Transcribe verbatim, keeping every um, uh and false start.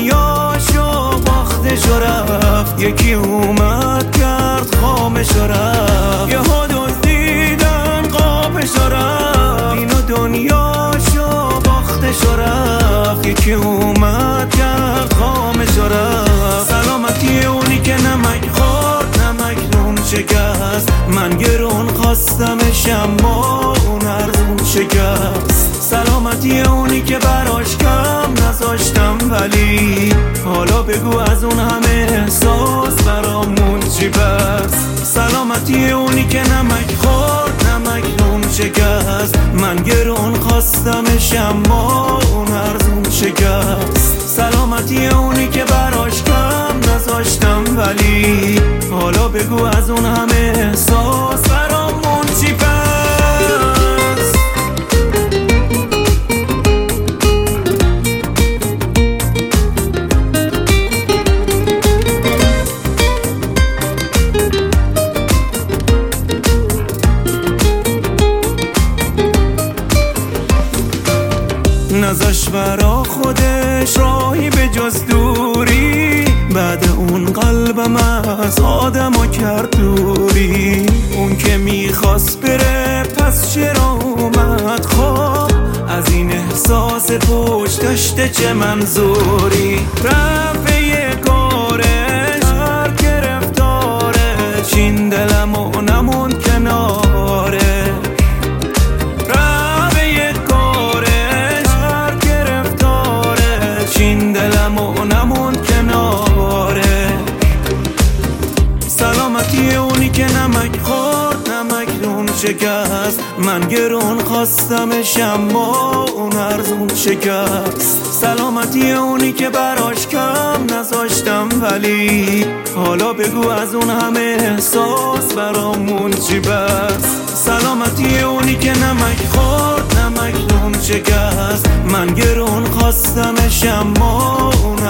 دنیاشو باختشو رفت، یکی اومد کرد خامشو رفت، یه ها دزدیدن قابشو رفت، این و دنیاشو باختشو رفت، یکی اومد کرد خامشو رفت. سلامتی اونی که نمک خورد نمک نون شکست، من گرون خواستمش اما اون ارزون شکست. سلامتی اونی که براش کم نذاشتم، ولی حالا بگو از اون همه احساس برامون چی بس. سلامتی اونی که نمک خورد نمک نون شکست، من گرون خواستمش اما اون ارزون شکست. سلامتی اونی که براش کم نذاشتم، ولی حالا بگو از اون همه احساس برامون چی بس. نذاش برا خودش راهی به جز دوری، بعد اون قلبم از آدم و کرد دوری. اون که میخواست بره پس چرا اومد؟ خب از این احساس پشت داشته چه منظوری؟ رفع یه کارش هر گرفتارش، این دلم و نمون کناره. این دلم و نمون کناره. سلامتی اونی که نمک خورد نمک نون شکست، من گرون خواستمش اما اون ارزون شکست. سلامتی اونی که براش کم نذاشتم، ولی حالا بگو از اون همه احساس برامون چی بس. سلامتی اونی که نمک خورد نمک نون شکست، من گرون خواستمش اما اون